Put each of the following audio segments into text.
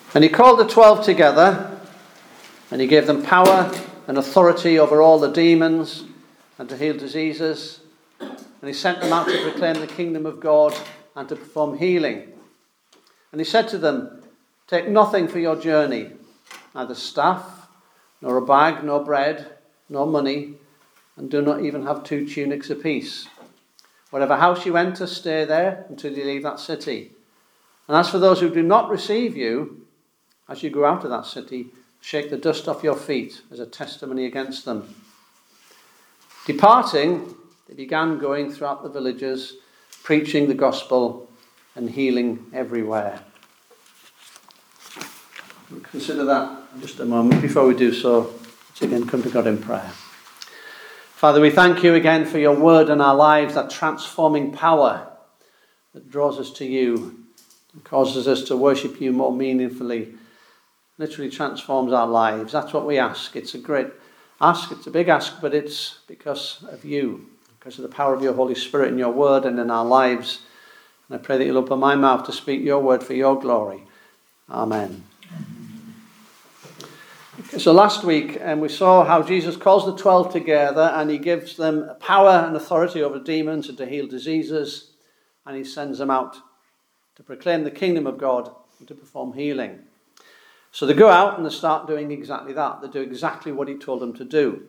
And he called the 12 together, and he gave them power and authority over all the demons and to heal diseases. And he sent them out to proclaim the kingdom of God and to perform healing. And he said to them, "Take nothing for your journey, neither staff, nor a bag, nor bread, nor money, and do not even have 2 tunics apiece. Whatever house you enter, stay there until you leave that city. And as for those who do not receive you, as you go out of that city, shake the dust off your feet as a testimony against them." Departing, they began going throughout the villages, preaching the gospel and healing everywhere. We'll consider that in just a moment. Before we do so, let's again come to God in prayer. Father, we thank you again for your word in our lives, that transforming power that draws us to you and causes us to worship you more meaningfully, literally transforms our lives. That's what we ask. It's a great ask, it's a big ask, but it's because of you, because of the power of your Holy Spirit in your word and in our lives. And I pray that you'll open my mouth to speak your word for your glory. Amen. So last week we saw how Jesus calls the 12 together and he gives them power and authority over demons and to heal diseases, and he sends them out to proclaim the kingdom of God and to perform healing. So they go out and they start doing exactly that. They do exactly what he told them to do.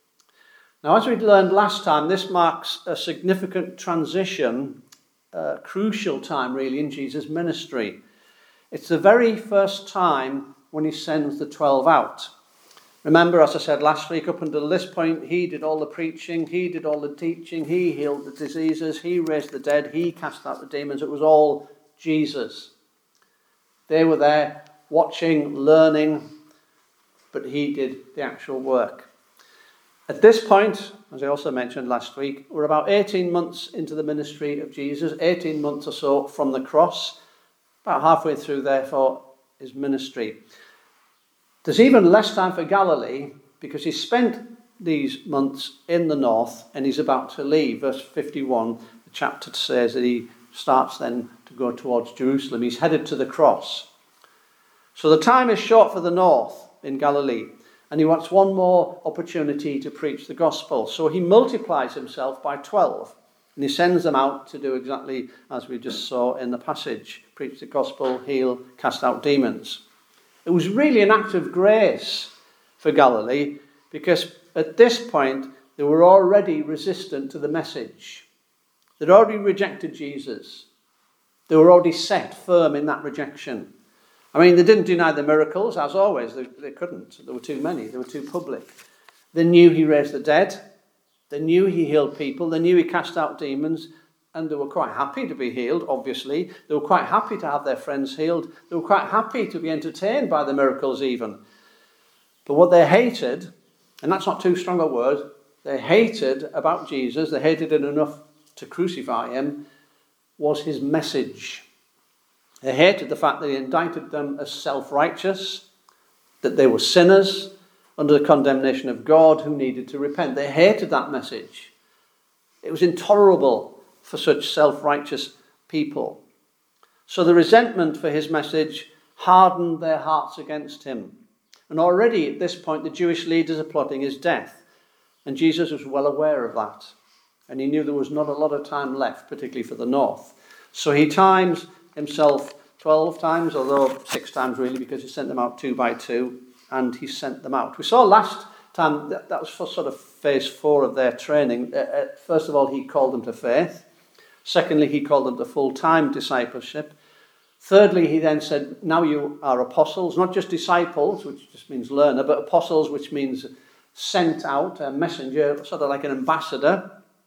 Now, as we learned last time, this marks a significant transition, a crucial time really in Jesus' ministry. It's the very first time when he sends the 12 out. Remember, as I said last week, up until this point, he did all the preaching, he did all the teaching, he healed the diseases, he raised the dead, he cast out the demons. It was all Jesus. They were there watching, learning, but he did the actual work. At this point, as I also mentioned last week, we're about 18 months into the ministry of Jesus, 18 months or so from the cross, about halfway through, therefore, his ministry. There's even less time for Galilee because he spent these months in the north and he's about to leave. Verse 51, the chapter says that he starts then to go towards Jerusalem. He's headed to the cross. So the time is short for the north in Galilee, and he wants one more opportunity to preach the gospel. So he multiplies himself by 12, and he sends them out to do exactly as we just saw in the passage: preach the gospel, heal, cast out demons. It was really an act of grace for Galilee because at this point they were already resistant to the message. They'd already rejected Jesus. They were already set firm in that rejection. I mean, they didn't deny the miracles, as always. They couldn't. There were too many. They were too public. They knew he raised the dead. They knew he healed people. They knew he cast out demons. And they were quite happy to be healed, obviously. They were quite happy to have their friends healed. They were quite happy to be entertained by the miracles even. But what they hated, and that's not too strong a word, they hated about Jesus, they hated it enough to crucify him, was his message. They hated the fact that he indicted them as self-righteous, that they were sinners under the condemnation of God who needed to repent. They hated that message. It was intolerable for such self-righteous people. So the resentment for his message hardened their hearts against him. And already at this point, the Jewish leaders are plotting his death. And Jesus was well aware of that. And he knew there was not a lot of time left, particularly for the north. So he times himself 12 times, although 6 times really, because he sent them out 2 by 2, and he sent them out. We saw last time that was for sort of phase 4 of their training. First of all, he called them to faith. Secondly, he called them to full-time discipleship. Thirdly, he then said, now you are apostles, not just disciples, which just means learner, but apostles, which means sent out, a messenger, sort of like an ambassador.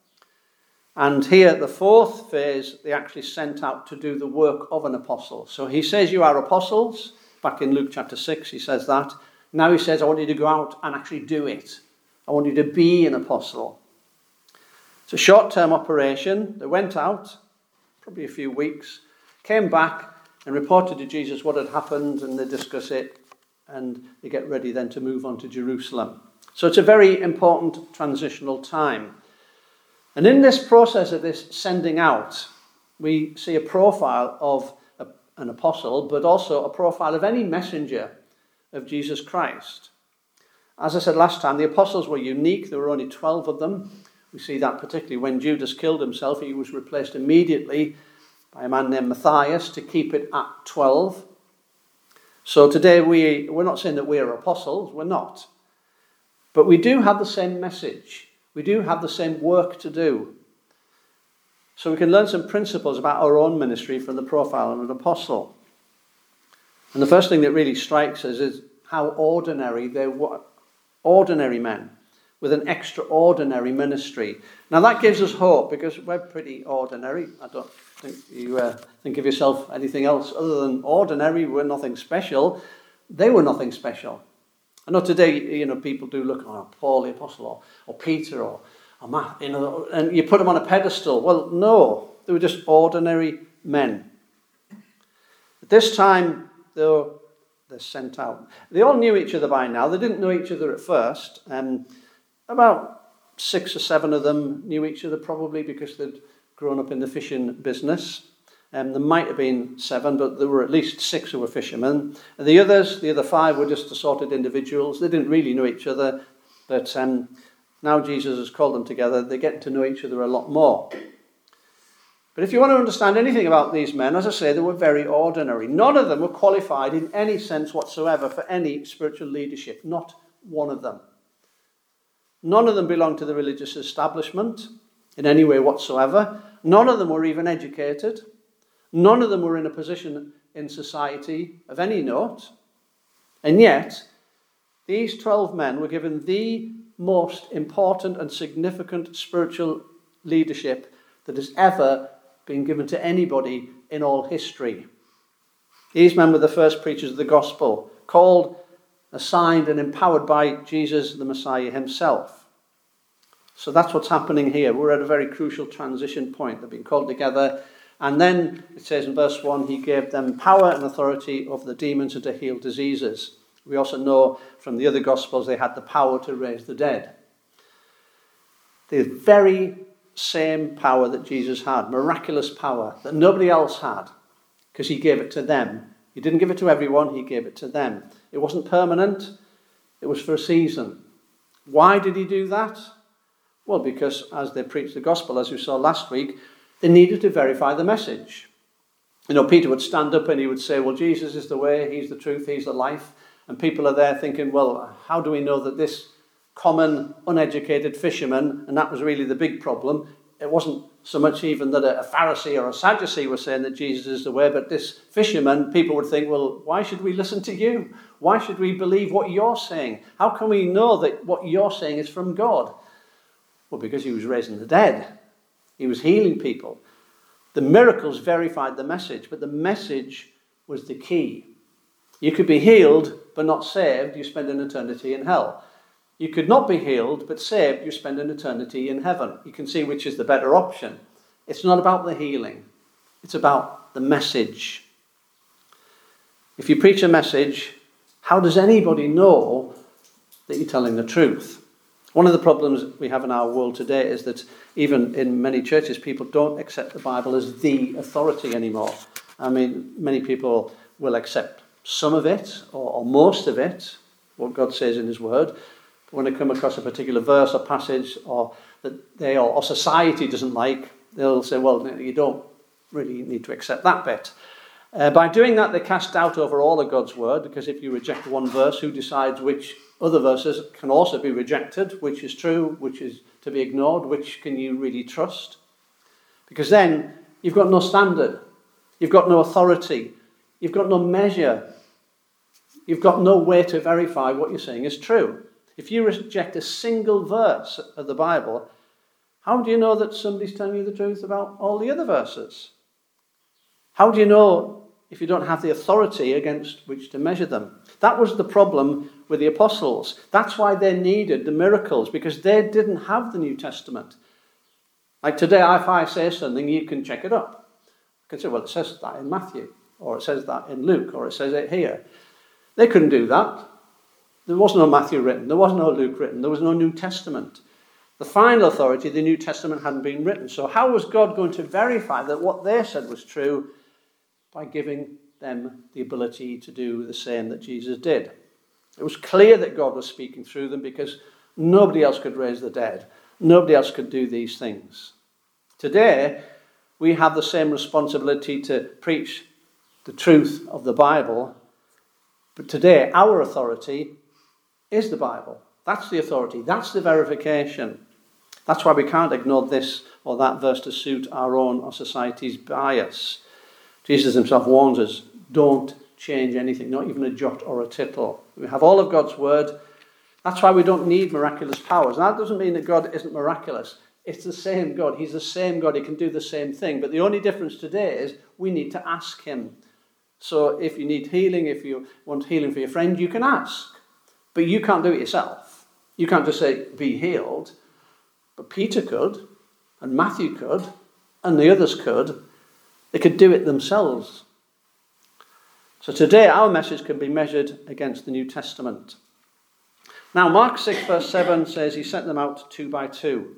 And here at the 4th phase, they actually sent out to do the work of an apostle. So he says you are apostles. Back in Luke chapter 6, he says that. Now he says, I want you to go out and actually do it. I want you to be an apostle. It's a short-term operation. They went out, probably a few weeks, came back and reported to Jesus what had happened, and they discuss it, and they get ready then to move on to Jerusalem. So it's a very important transitional time. And in this process of this sending out, we see a profile of an apostle, but also a profile of any messenger of Jesus Christ. As I said last time, the apostles were unique. There were only 12 of them. We see that particularly when Judas killed himself. He was replaced immediately by a man named Matthias to keep it at 12. So today we're not saying that we're apostles. We're not. But we do have the same message. We do have the same work to do. So we can learn some principles about our own ministry from the profile of an apostle. And the first thing that really strikes us is how ordinary they were. Ordinary men with an extraordinary ministry. Now that gives us hope because we're pretty ordinary. I don't think you think of yourself anything else other than ordinary. We're nothing special. They were nothing special. I know today, people do look on Paul the Apostle or Peter or Matt, and you put them on a pedestal. Well, no, they were just ordinary men. At this time, they're sent out. They all knew each other by now. They didn't know each other at first. About 6 or 7 of them knew each other probably because they'd grown up in the fishing business. There might have been 7, but there were at least 6 who were fishermen. And the other 5 were just assorted individuals. They didn't really know each other, but now Jesus has called them together. They get to know each other a lot more. But if you want to understand anything about these men, as I say, they were very ordinary. None of them were qualified in any sense whatsoever for any spiritual leadership. Not one of them. None of them belonged to the religious establishment in any way whatsoever. None of them were even educated. None of them were in a position in society of any note. And yet, these 12 men were given the most important and significant spiritual leadership that has ever been given to anybody in all history. These men were the first preachers of the gospel, called, assigned, and empowered by Jesus, the Messiah himself. So that's what's happening here. We're at a very crucial transition point. They've been called together. And then it says in verse 1, he gave them power and authority over the demons and to heal diseases. We also know from the other Gospels they had the power to raise the dead. The very same power that Jesus had, miraculous power that nobody else had, because he gave it to them. He didn't give it to everyone, he gave it to them. It wasn't permanent, it was for a season. Why did he do that? Well, because as they preached the gospel, as we saw last week, they needed to verify the message. Peter would stand up and he would say, well, Jesus is the way, he's the truth, he's the life. And people are there thinking, well, how do we know that this common, uneducated fisherman, and that was really the big problem. It wasn't so much even that a Pharisee or a Sadducee was saying that Jesus is the way, but this fisherman, people would think, well, why should we listen to you? Why should we believe what you're saying? How can we know that what you're saying is from God? Well, because he was raising the dead. He was healing people. The miracles verified the message, but the message was the key. You could be healed but not saved, you spend an eternity in hell. You could not be healed, but saved, you spend an eternity in heaven. You can see which is the better option. It's not about the healing. It's about the message. If you preach a message, how does anybody know that you're telling the truth? One of the problems we have in our world today is that even in many churches, people don't accept the Bible as the authority anymore. I mean, many people will accept some of it or most of it, what God says in his word. But when they come across a particular verse or passage or that they or society doesn't like, they'll say, well, you don't really need to accept that bit. By doing that, they cast doubt over all of God's word, because if you reject one verse, who decides which other verses can also be rejected, which is true, which is to be ignored, which can you really trust? Because then you've got no standard, you've got no authority, you've got no measure, you've got no way to verify what you're saying is true. If you reject a single verse of the Bible, how do you know that somebody's telling you the truth about all the other verses? How do you know if you don't have the authority against which to measure them? That was the problem with the apostles. That's why they needed the miracles, because they didn't have the New Testament. Like today, if I say something, you can check it up. You can say, well, it says that in Matthew, or it says that in Luke, or it says it here. They couldn't do that. There was no Matthew written. There was no Luke written. There was no New Testament. The final authority, the New Testament, hadn't been written. So how was God going to verify that what they said was true? By giving them the ability to do the same that Jesus did. It was clear that God was speaking through them because nobody else could raise the dead. Nobody else could do these things. Today, we have the same responsibility to preach the truth of the Bible. But today, our authority is the Bible. That's the authority. That's the verification. That's why we can't ignore this or that verse to suit our own or society's bias. Jesus himself warns us, don't change anything, not even a jot or a tittle. We have all of God's word. That's why we don't need miraculous powers. And that doesn't mean that God isn't miraculous. It's the same God. He's the same God. He can do the same thing. But the only difference today is we need to ask him. So if you need healing, if you want healing for your friend, you can ask. But you can't do it yourself. You can't just say, be healed. But Peter could, and Matthew could, and the others could. They could do it themselves. So today our message can be measured against the New Testament. Now Mark 6 verse 7 says he sent them out 2 by 2.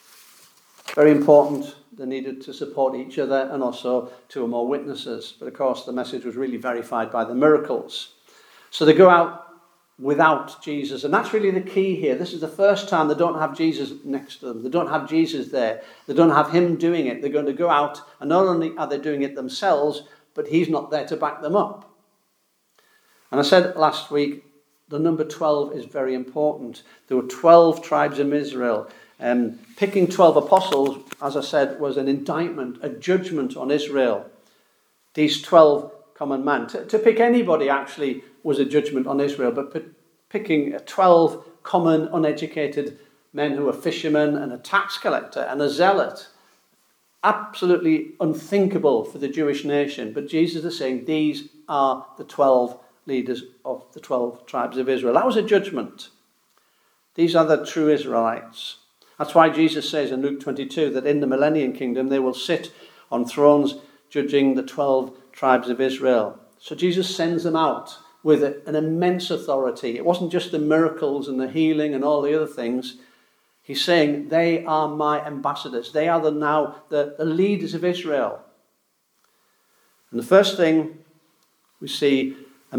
Very important. They needed to support each other and also 2 or more witnesses. But of course the message was really verified by the miracles. So they go out without Jesus. And that's really the key here. This is the first time they don't have Jesus next to them. They don't have Jesus there. They don't have him doing it. They're going to go out, and not only are they doing it themselves, but he's not there to back them up. And I said last week, the number 12 is very important. There were 12 tribes in Israel. Picking 12 apostles, as I said, was an indictment, a judgment on Israel. These 12 common men. To pick anybody actually was a judgment on Israel, but picking 12 common, uneducated men who were fishermen and a tax collector and a zealot, absolutely unthinkable for the Jewish nation. But Jesus is saying these are the 12 leaders of the 12 tribes of Israel. That was a judgment. These are the true Israelites. That's why Jesus says in Luke 22 that in the millennium kingdom they will sit on thrones judging the 12 tribes of Israel. So Jesus sends them out with an immense authority. It wasn't just the miracles and the healing and all the other things. He's saying they are my ambassadors. They are now the leaders of Israel. And the first thing we see, a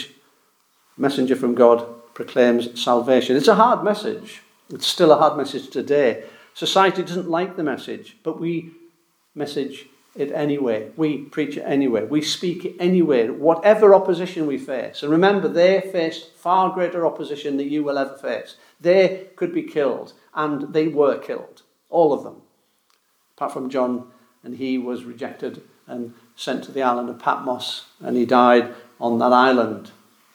messenger from God proclaims salvation. It's a hard message. It's still a hard message today. Society doesn't like the message, but we message it anyway. We preach it anyway. We speak it anyway, whatever opposition we face. And remember, they faced far greater opposition than you will ever face. They could be killed, and they were killed, all of them. Apart from John, and he was rejected and sent to the island of Patmos, and he died on that island.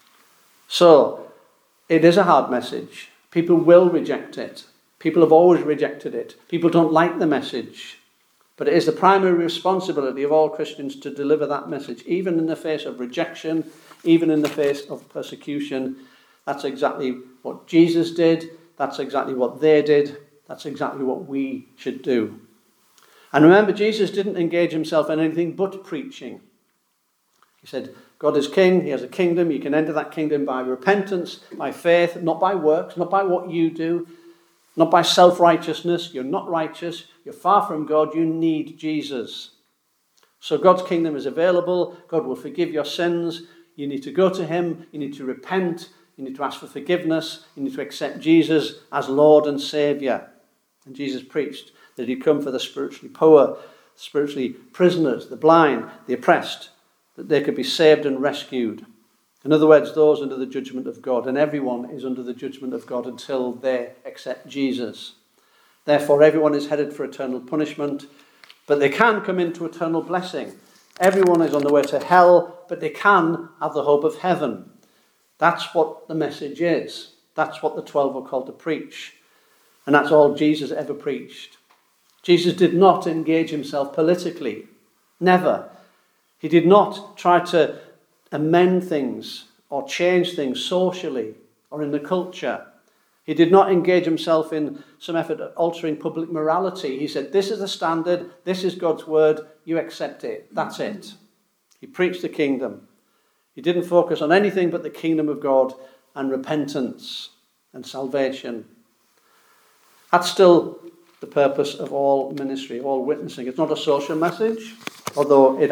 So, it is a hard message. People will reject it. People have always rejected it. People don't like the message. But it is the primary responsibility of all Christians to deliver that message, even in the face of rejection, even in the face of persecution. That's exactly what Jesus did. That's exactly what they did. That's exactly what we should do. And remember, Jesus didn't engage himself in anything but preaching. He said, God is king, he has a kingdom, you can enter that kingdom by repentance, by faith, not by works, not by what you do, not by self-righteousness. You're not righteous, you're far from God, you need Jesus. So God's kingdom is available, God will forgive your sins, you need to go to him, you need to repent, you need to ask for forgiveness, you need to accept Jesus as Lord and Saviour. And Jesus preached that he'd come for the spiritually poor, spiritually prisoners, the blind, the oppressed, that they could be saved and rescued. In other words, those under the judgment of God. And everyone is under the judgment of God until they accept Jesus. Therefore, everyone is headed for eternal punishment, but they can come into eternal blessing. Everyone is on the way to hell, but they can have the hope of heaven. That's what the message is. That's what the 12 were called to preach. And that's all Jesus ever preached. Jesus did not engage himself politically. Never. He did not try to amend things or change things socially or in the culture. He did not engage himself in some effort at altering public morality. He said, this is the standard, this is God's word, you accept it. That's it. He preached the kingdom. He didn't focus on anything but the kingdom of God and repentance and salvation. That's still the purpose of all ministry, of all witnessing. It's not a social message, although it has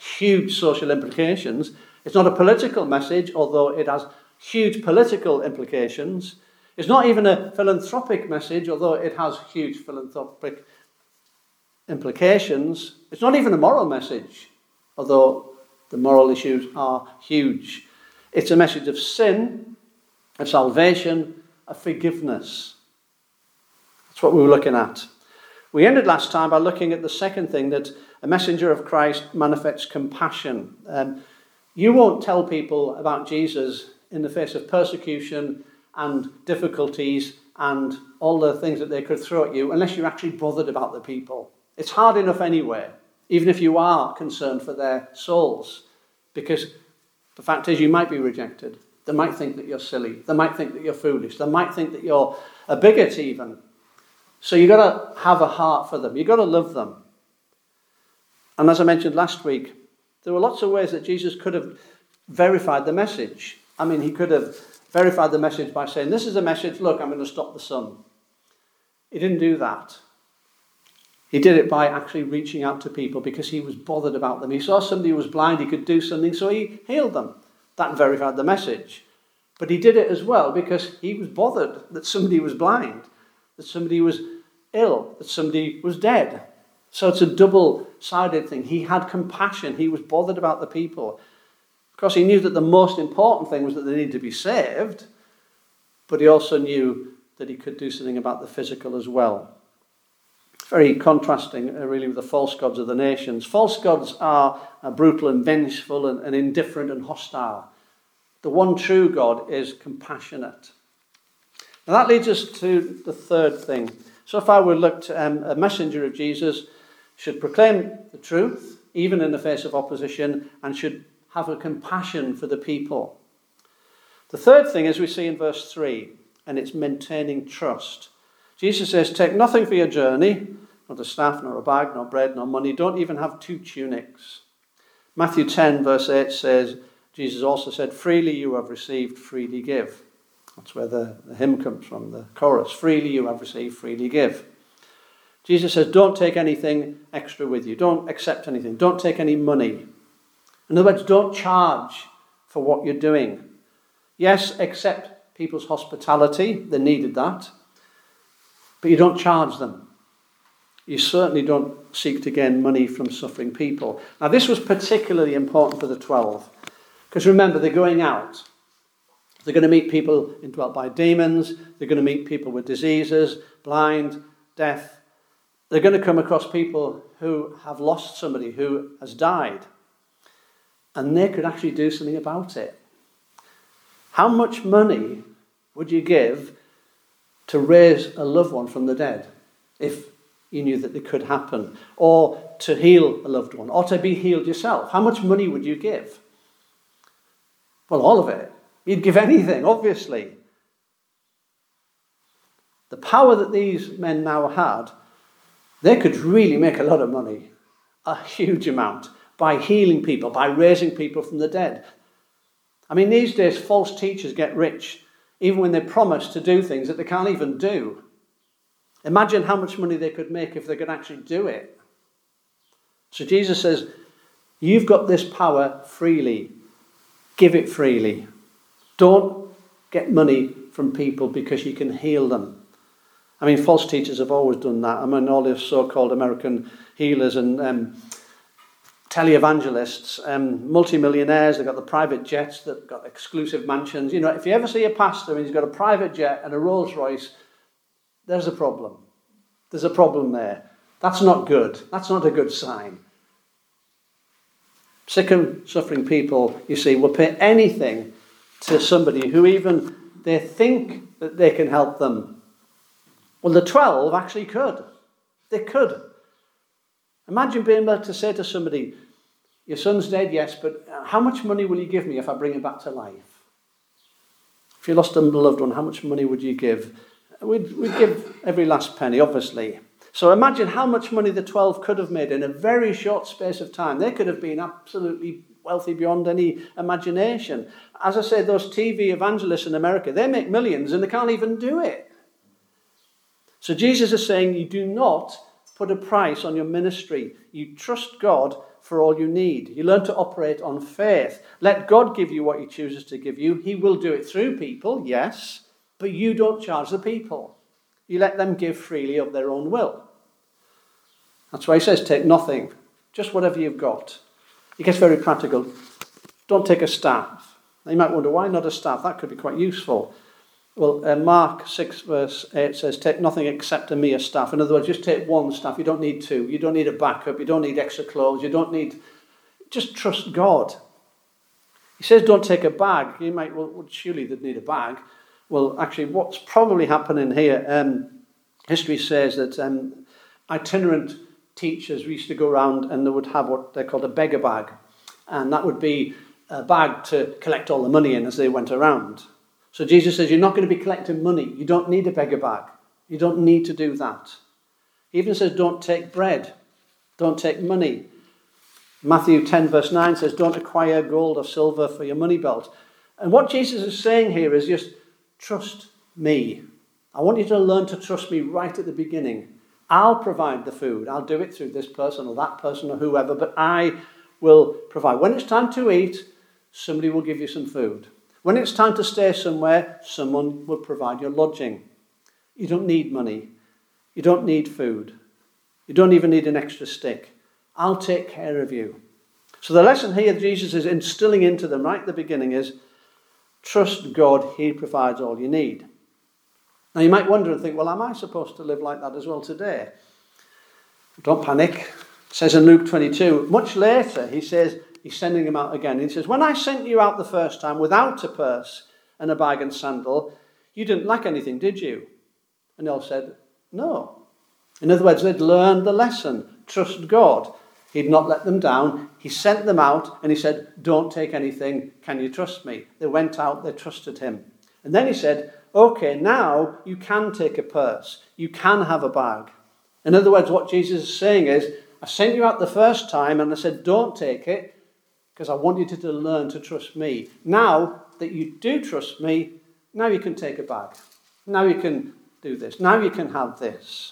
huge social implications. It's not a political message, although it has huge political implications. It's not even a philanthropic message, although it has huge philanthropic implications. It's not even a moral message, although the moral issues are huge. It's a message of sin, of salvation, of forgiveness. That's what we were looking at. We ended last time by looking at the second thing, that a messenger of Christ manifests compassion. You won't tell people about Jesus in the face of persecution and difficulties and all the things that they could throw at you unless you're actually bothered about the people. It's hard enough anyway, even if you are concerned for their souls, because the fact is you might be rejected. They might think that you're silly. They might think that you're foolish. They might think that you're a bigot even. So you've got to have a heart for them. You've got to love them. And as I mentioned last week, there were lots of ways that Jesus could have verified the message. I mean, he could have verified the message by saying, this is a message, look, I'm going to stop the sun. He didn't do that. He did it by actually reaching out to people because he was bothered about them. He saw somebody who was blind, he could do something, so he healed them. That verified the message. But he did it as well because he was bothered that somebody was blind, that somebody was ill, that somebody was dead. So it's a double-sided thing. He had compassion. He was bothered about the people. Of course, he knew that the most important thing was that they needed to be saved, but he also knew that he could do something about the physical as well. Very contrasting, really, with the false gods of the nations. False gods are brutal and vengeful and indifferent and hostile. The one true God is compassionate. Now that leads us to the third thing. So far we've looked at a messenger of Jesus should proclaim the truth, even in the face of opposition, and should have a compassion for the people. The third thing is we see in verse 3, and it's maintaining trust. Jesus says, take nothing for your journey, not a staff, nor a bag, nor bread, nor money. Don't even have 2 tunics. Matthew 10, verse 8 says, Jesus also said, freely you have received, freely give. That's where the hymn comes from, the chorus. Freely you have received, freely give. Jesus says, don't take anything extra with you. Don't accept anything. Don't take any money. In other words, don't charge for what you're doing. Yes, accept people's hospitality. They needed that. But you don't charge them. You certainly don't seek to gain money from suffering people. Now, this was particularly important for the 12. Because remember, they're going out. They're going to meet people indwelt by demons. They're going to meet people with diseases, blind, deaf. They're going to come across people who have lost somebody who has died. And they could actually do something about it. How much money would you give to raise a loved one from the dead if you knew that it could happen? Or to heal a loved one? Or to be healed yourself? How much money would you give? Well, all of it. You'd give anything, obviously. The power that these men now had, they could really make a lot of money, a huge amount, by healing people, by raising people from the dead. I mean, these days, false teachers get rich, even when they promise to do things that they can't even do. Imagine how much money they could make if they could actually do it. So Jesus says, you've got this power freely. Give it freely. Don't get money from people because you can heal them. I mean, false teachers have always done that. I mean, all these so-called American healers and televangelists, multimillionaires, they've got the private jets, they've got exclusive mansions. You know, if you ever see a pastor and he's got a private jet and a Rolls Royce, there's a problem. There's a problem there. That's not good. That's not a good sign. Sick and suffering people, you see, will pay anything to somebody who even they think that they can help them. Well, the 12 actually could. They could. Imagine being able to say to somebody, your son's dead, yes, but how much money will you give me if I bring him back to life? If you lost a loved one, how much money would you give? We'd give every last penny, obviously. So imagine how much money the 12 could have made in a very short space of time. They could have been absolutely wealthy beyond any imagination. As I said, those TV evangelists in America, they make millions and they can't even do it. So Jesus is saying you do not put a price on your ministry. You trust God for all you need. You learn to operate on faith. Let God give you what he chooses to give you. He will do it through people, yes, but you don't charge the people. You let them give freely of their own will. That's why he says, take nothing, just whatever you've got. He gets very practical. Don't take a staff. Now you might wonder, why not a staff? That could be quite useful. Well, Mark 6 verse 8 says, take nothing except a mere staff. In other words, just take one staff. You don't need two. You don't need a backup. You don't need extra clothes. You don't need... Just trust God. He says don't take a bag. You might, well, surely they'd need a bag. Well, actually, what's probably happening here, history says that itinerant teachers used to go around and they would have what they called a beggar bag. And that would be a bag to collect all the money in as they went around. So Jesus says, you're not going to be collecting money. You don't need a beggar bag. You don't need to do that. He even says, don't take bread. Don't take money. Matthew 10 verse 9 says, don't acquire gold or silver for your money belt. And what Jesus is saying here is just trust me. I want you to learn to trust me right at the beginning. I'll provide the food. I'll do it through this person or that person or whoever, but I will provide. When it's time to eat, somebody will give you some food. When it's time to stay somewhere, someone will provide your lodging. You don't need money. You don't need food. You don't even need an extra stick. I'll take care of you. So the lesson here Jesus is instilling into them right at the beginning is, trust God, he provides all you need. Now you might wonder and think, well, am I supposed to live like that as well today? Don't panic. It says in Luke 22, much later, he says, he's sending him out again. He says, when I sent you out the first time without a purse and a bag and sandal, you didn't lack anything, did you? And they all said, no. In other words, they'd learned the lesson. Trust God. He'd not let them down. He sent them out and he said, don't take anything. Can you trust me? They went out, they trusted him. And then he said, okay, now you can take a purse. You can have a bag. In other words, what Jesus is saying is, I sent you out the first time and I said, don't take it because I want you to learn to trust me. Now that you do trust me, now you can take a bag. Now you can do this. Now you can have this.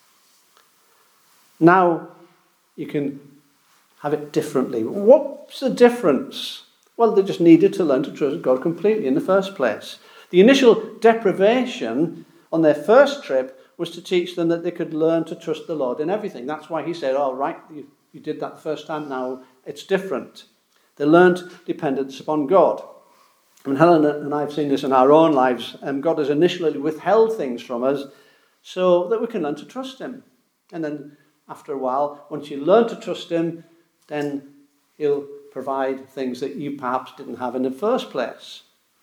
Now you can have it differently. What's the difference? Well, they just needed to learn to trust God completely in the first place. The initial deprivation on their first trip was to teach them that they could learn to trust the Lord in everything. That's why he said, all right, you did that the first time, now it's different. They learned dependence upon God. And Helen and I have seen this in our own lives. God has initially withheld things from us so that we can learn to trust him. And then after a while, once you learn to trust him, then he'll provide things that you perhaps didn't have in the first place.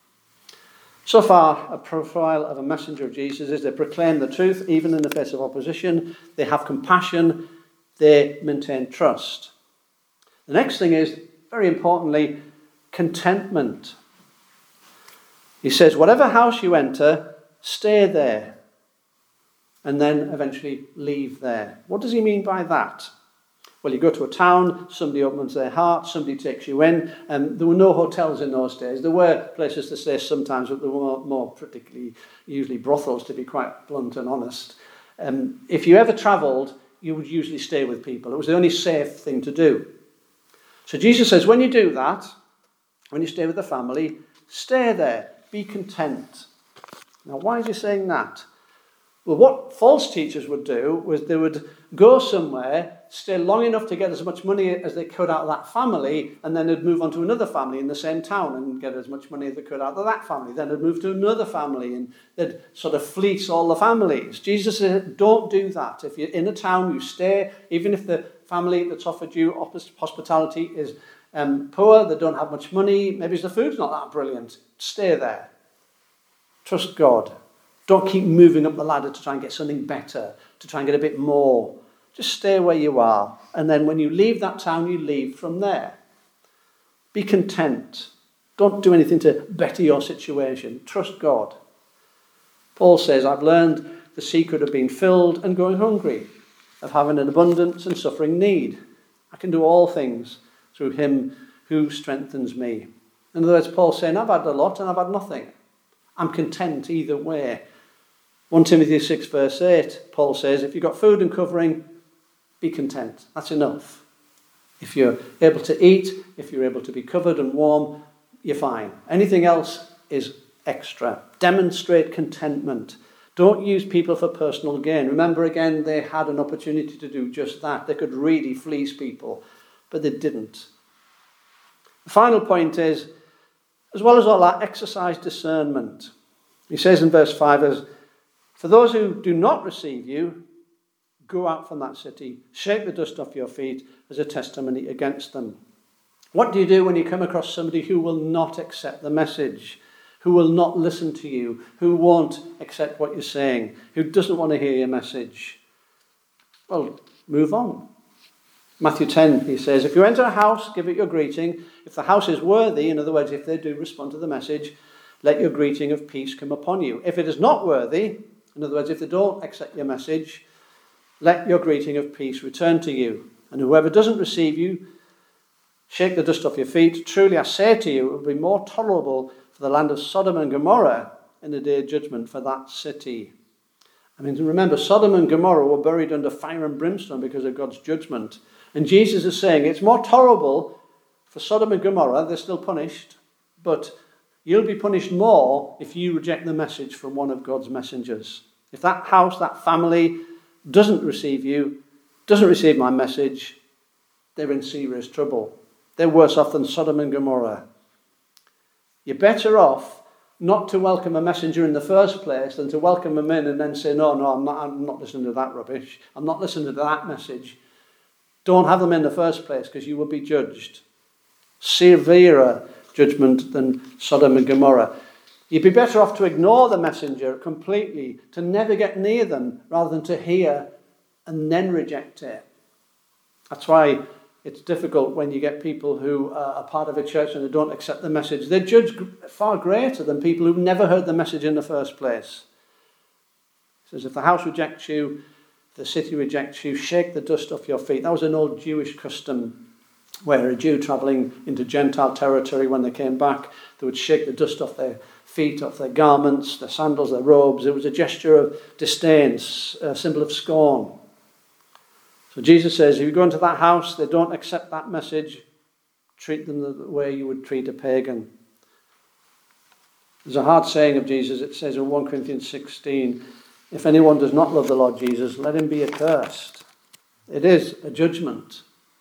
So far, a profile of a messenger of Jesus is they proclaim the truth even in the face of opposition. They have compassion. They maintain trust. The next thing is, very importantly, contentment. He says, whatever house you enter, stay there. And then eventually leave there. What does he mean by that? Well, you go to a town, somebody opens their heart, somebody takes you in. There were no hotels in those days. There were places to stay sometimes, but there were more particularly, usually brothels, to be quite blunt and honest. If you ever travelled, you would usually stay with people. It was the only safe thing to do. So Jesus says, when you do that, when you stay with the family, stay there. Be content. Now, why is he saying that? Well, what false teachers would do was they would go somewhere, stay long enough to get as much money as they could out of that family, and then they'd move on to another family in the same town and get as much money as they could out of that family. Then they'd move to another family and they'd sort of fleece all the families. Jesus said, don't do that. If you're in a town, you stay, even if the family that's offered you hospitality is poor, they don't have much money, maybe the food's not that brilliant, stay there. Trust God. Don't keep moving up the ladder to try and get something better, to try and get a bit more. Just stay where you are. And then when you leave that town, you leave from there. Be content. Don't do anything to better your situation. Trust God. Paul says, I've learned the secret of being filled and going hungry, of having an abundance and suffering need. I can do all things through him who strengthens me. In other words, Paul's saying, I've had a lot and I've had nothing. I'm content either way. 1 Timothy 6 verse 8, Paul says, if you've got food and covering, be content. That's enough. If you're able to eat, if you're able to be covered and warm, you're fine. Anything else is extra. Demonstrate contentment. Don't use people for personal gain. Remember, again, they had an opportunity to do just that. They could really fleece people, but they didn't. The final point is, as well as all that, exercise discernment. He says in verse 5, for those who do not receive you, go out from that city, shake the dust off your feet as a testimony against them. What do you do when you come across somebody who will not accept the message, who will not listen to you, who won't accept what you're saying, who doesn't want to hear your message? Well, move on. Matthew 10, he says, if you enter a house, give it your greeting. If the house is worthy, in other words, if they do respond to the message, let your greeting of peace come upon you. If it is not worthy, in other words, if they don't accept your message, let your greeting of peace return to you. And whoever doesn't receive you, shake the dust off your feet. Truly I say to you, it will be more tolerable for the land of Sodom and Gomorrah in the day of judgment for that city. I mean, remember, Sodom and Gomorrah were buried under fire and brimstone because of God's judgment. And Jesus is saying it's more tolerable for Sodom and Gomorrah. They're still punished, but you'll be punished more if you reject the message from one of God's messengers. If that house, that family doesn't receive you, doesn't receive my message, they're in serious trouble. They're worse off than Sodom and Gomorrah. You're better off not to welcome a messenger in the first place than to welcome them in and then say, no, I'm not listening to that rubbish. I'm not listening to that message. Don't have them in the first place because you will be judged. Severer judgment than Sodom and Gomorrah. You'd be better off to ignore the messenger completely, to never get near them, rather than to hear and then reject it. That's why it's difficult when you get people who are part of a church and they don't accept the message. They're judged far greater than people who've never heard the message in the first place. It says, if the house rejects you, if the city rejects you, shake the dust off your feet. That was an old Jewish custom where a Jew travelling into Gentile territory, when they came back, they would shake the dust off their feet, off their garments, their sandals, their robes. It was a gesture of disdain, a symbol of scorn. So Jesus says, if you go into that house, they don't accept that message, treat them the way you would treat a pagan. There's a hard saying of Jesus. It says in 1 Corinthians 16, if anyone does not love the Lord Jesus, let him be accursed. It is a judgment.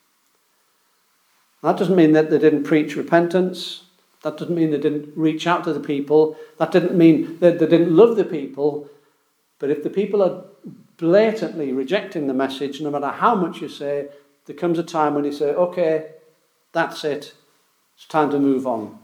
That doesn't mean that they didn't preach repentance. That doesn't mean they didn't reach out to the people. That didn't mean that they didn't love the people. But if the people are blatantly rejecting the message, no matter how much you say, there comes a time when you say, okay, that's it. It's time to move on.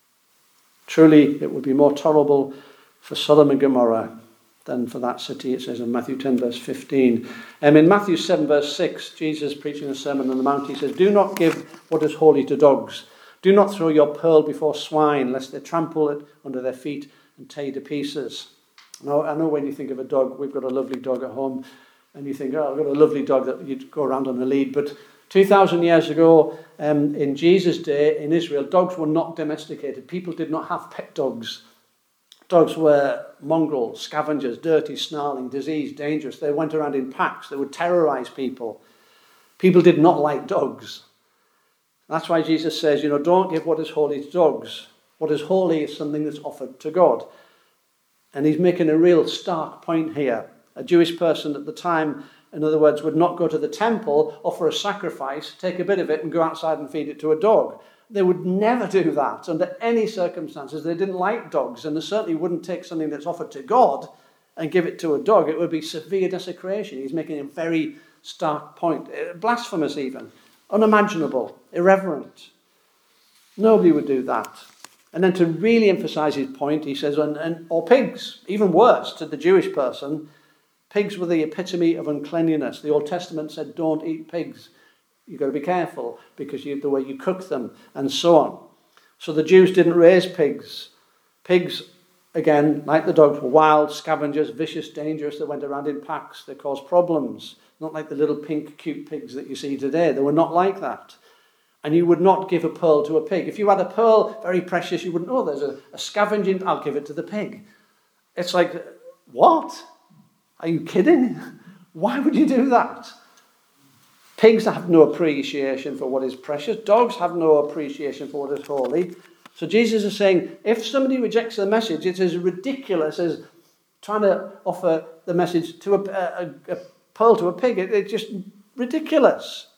Truly, it would be more tolerable for Sodom and Gomorrah than for that city, it says in Matthew 10, verse 15. In Matthew 7, verse 6, Jesus preaching a Sermon on the Mount, he says, do not give what is holy to dogs. Do not throw your pearl before swine, lest they trample it under their feet and tear you to pieces. Now, I know when you think of a dog, we've got a lovely dog at home, and you think, oh, I've got a lovely dog that you'd go around on a lead. But 2,000 years ago, in Jesus' day, in Israel, dogs were not domesticated. People did not have pet dogs. Dogs were mongrel, scavengers, dirty, snarling, diseased, dangerous. They went around in packs. They would terrorize people. People did not like dogs. That's why Jesus says, don't give what is holy to dogs. What is holy is something that's offered to God. And he's making a real stark point here. A Jewish person at the time, in other words, would not go to the temple, offer a sacrifice, take a bit of it and go outside and feed it to a dog. They would never do that under any circumstances. They didn't like dogs, and they certainly wouldn't take something that's offered to God and give it to a dog. It would be severe desecration. He's making a very stark point. Blasphemous even. Unimaginable. Irreverent. Nobody would do that. And then to really emphasize his point, he says, or pigs, even worse to the Jewish person, pigs were the epitome of uncleanliness. The Old Testament said, don't eat pigs. You've got to be careful because the way you cook them and so on. So the Jews didn't raise pigs. Pigs, again, like the dogs, were wild, scavengers, vicious, dangerous. They went around in packs. They caused problems. Not like the little pink, cute pigs that you see today. They were not like that. And you would not give a pearl to a pig. If you had a pearl, very precious, you wouldn't, there's a scavenging, I'll give it to the pig. It's like, what? Are you kidding? Why would you do that? Pigs have no appreciation for what is precious. Dogs have no appreciation for what is holy. So Jesus is saying, if somebody rejects the message, it's as ridiculous as trying to offer the message to a pearl to a pig. It's just ridiculous.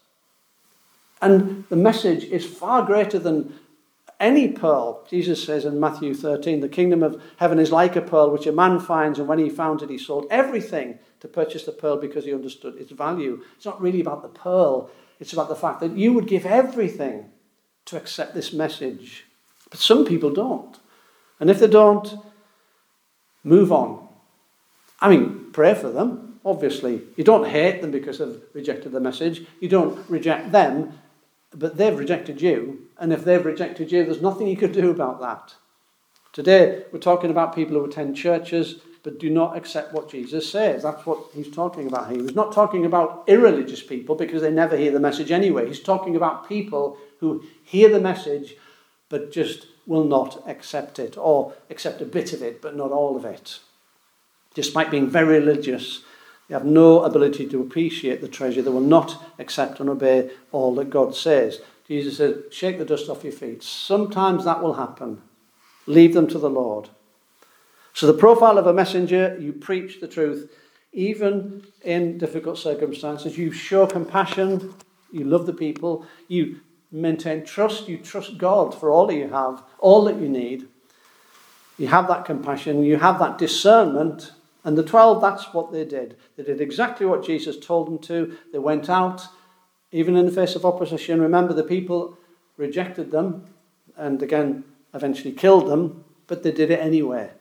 And the message is far greater than any pearl. Jesus says in Matthew 13, the kingdom of heaven is like a pearl which a man finds, and when he found it, he sold everything to purchase the pearl because he understood its value. It's not really about the pearl. It's about the fact that you would give everything to accept this message. But some people don't. And if they don't, move on. I mean, pray for them, obviously. You don't hate them because they've rejected the message. You don't reject them, but they've rejected you. And if they've rejected you, there's nothing you could do about that. Today, we're talking about people who attend churches but do not accept what Jesus says. That's what he's talking about here. He's not talking about irreligious people because they never hear the message anyway. He's talking about people who hear the message but just will not accept it, or accept a bit of it but not all of it. Despite being very religious, they have no ability to appreciate the treasure. They will not accept and obey all that God says. Jesus said, shake the dust off your feet. Sometimes that will happen. Leave them to the Lord. So the profile of a messenger, you preach the truth, even in difficult circumstances. You show compassion. You love the people. You maintain trust. You trust God for all that you have, all that you need. You have that compassion. You have that discernment. And the 12, that's what they did. They did exactly what Jesus told them to. They went out, even in the face of opposition. Remember, the people rejected them and again eventually killed them, but they did it anyway.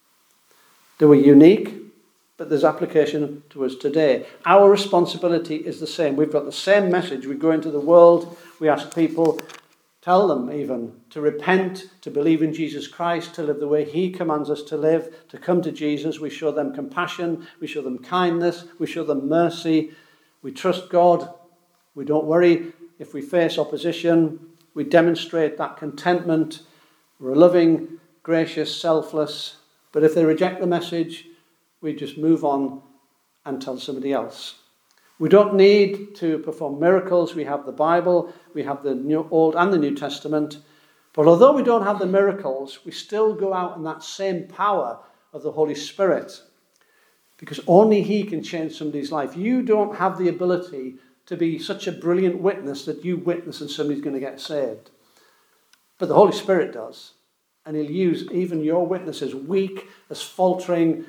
They were unique, but there's application to us today. Our responsibility is the same. We've got the same message. We go into the world, we ask people, tell them even, to repent, to believe in Jesus Christ, to live the way he commands us to live, to come to Jesus. We show them compassion, we show them kindness, we show them mercy. We trust God. We don't worry if we face opposition. We demonstrate that contentment. We're loving, gracious, selfless. But if they reject the message, we just move on and tell somebody else. We don't need to perform miracles. We have the Bible. We have the Old and the New Testament. But although we don't have the miracles, we still go out in that same power of the Holy Spirit. Because only he can change somebody's life. You don't have the ability to be such a brilliant witness that you witness and somebody's going to get saved. But the Holy Spirit does. And he'll use even your witness, as weak, as faltering,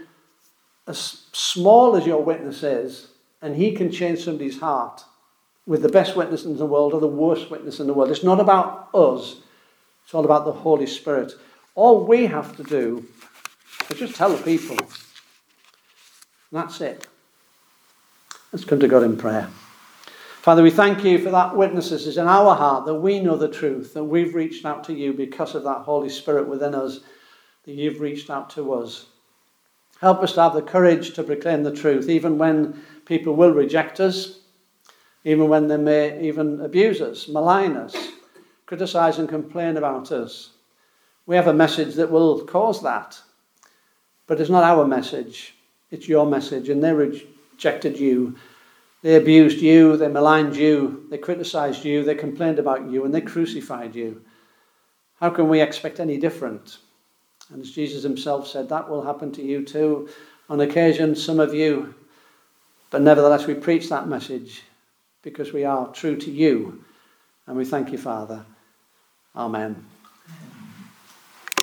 as small as your witness is, and he can change somebody's heart with the best witness in the world or the worst witness in the world. It's not about us. It's all about the Holy Spirit. All we have to do is just tell the people. And that's it. Let's come to God in prayer. Father, we thank you for that witnesses is in our heart, that we know the truth, and we've reached out to you because of that Holy Spirit within us, that you've reached out to us. Help us to have the courage to proclaim the truth, even when people will reject us, even when they may even abuse us, malign us, criticize and complain about us. We have a message that will cause that, but it's not our message, it's your message, and they rejected you. They abused you, they maligned you, they criticized you, they complained about you, and they crucified you. How can we expect any different? And as Jesus himself said, that will happen to you too. On occasion, some of you. But nevertheless, we preach that message because we are true to you. And we thank you, Father. Amen.